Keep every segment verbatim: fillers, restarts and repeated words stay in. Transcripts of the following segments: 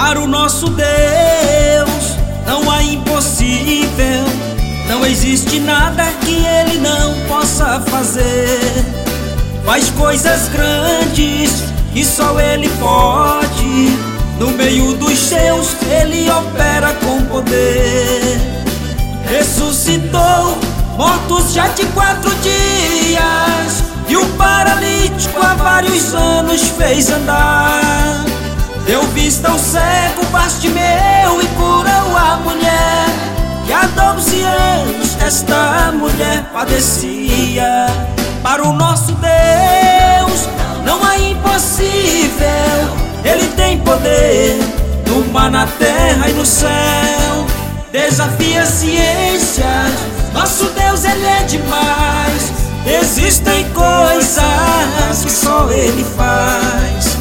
Para o nosso Deus não há impossível, não existe nada que Ele não possa fazer. Faz coisas grandes que só Ele pode, no meio dos seus Ele opera com poder. Ressuscitou mortos já de quatro dias, e o paralítico há vários anos fez andar. Deu vista ao cego Bartimeu e curou a mulher, que há doze anos esta mulher padecia. Para o nosso Deus não há impossível, Ele tem poder no mar, na terra e no céu. Desafia a ciência, nosso Deus Ele é demais. Existem coisas que só Ele faz.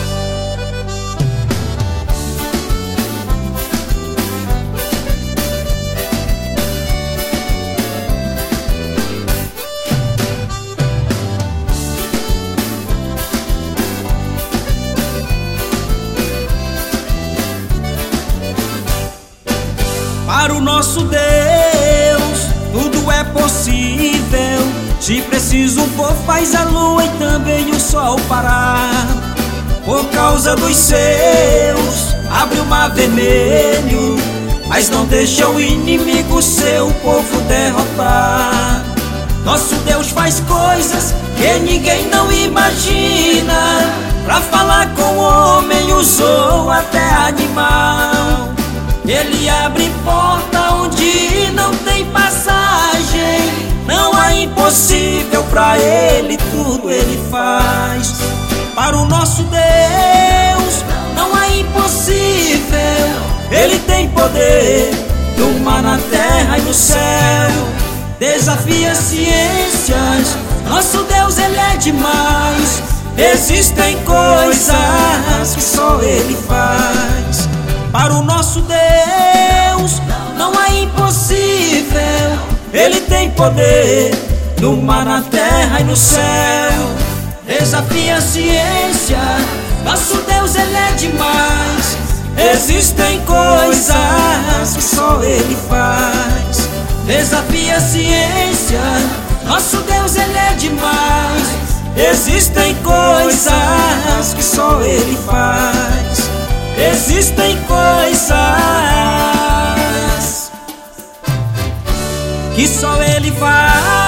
Para o nosso Deus tudo é possível. Se preciso for, faz a lua e também o sol parar. Por causa dos seus, abre o mar vermelho, mas não deixa o inimigo seu povo derrotar. Nosso Deus faz coisas que ninguém não imagina. Pra falar com o homem usou até animal. Ele abre porta onde não tem passagem. Não há impossível pra Ele, tudo Ele faz. Para o nosso Deus não há impossível, Ele tem poder no mar, na terra e no céu. Desafia as ciências, nosso Deus Ele é demais. Existem coisas que só Ele faz. Para o nosso Deus não há impossível, Ele tem poder no mar, na terra e no céu. Desafia a ciência, nosso Deus Ele é demais. Existem coisas que só Ele faz. Desafia a ciência, nosso Deus Ele é demais. Existem coisas que só Ele faz. Existem coisas que só Ele faz.